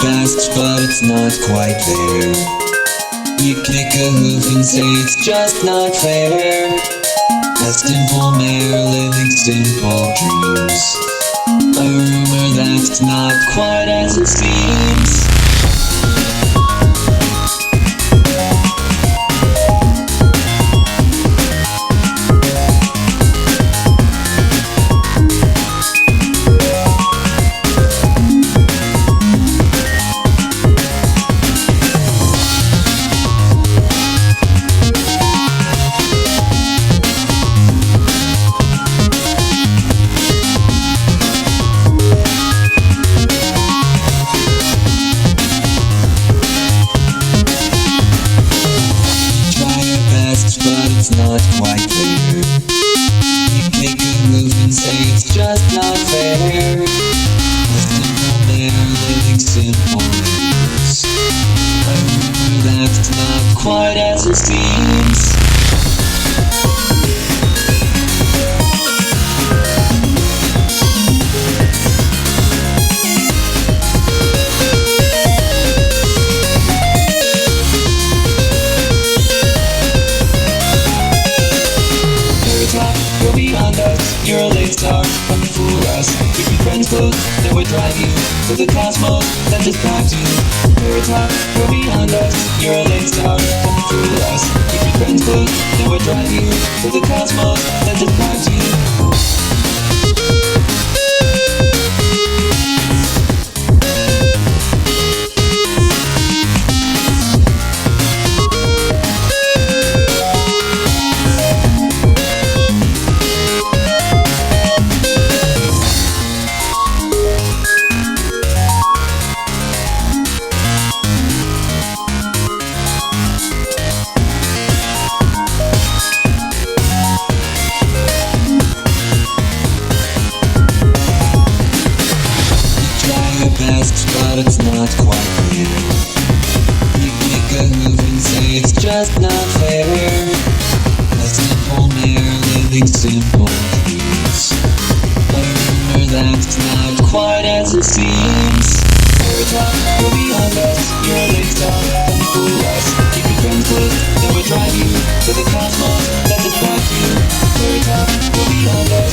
best, but it's not quite there. You kick a hoof and say it's just not fair. A simple mare living simple dreams. A rumor that's not quite as it seems. But it's not quite there. You kick a move and say it's just not fair. A simple mare living simple dreams. A rumor that's not quite as it seems. You're beyond us, you're a late star, come and fool us. Keep your friends close, that would drive you to the cosmos, that just drives you. Very top, you're beyond us, you're a late star, come and fool us. Keep your friends close, that would drive you to the cosmos, that just drives you. Best, but it's not quite there. You kick a move and say it's just not fair. A simple mare living simple dreams. A rumor that's not quite as it seems. Very top, you're beyond us, you're a late star, come and fool us. Keep your friends close, that would drive you to the cosmos, that just drives you. Very top, you're beyond us,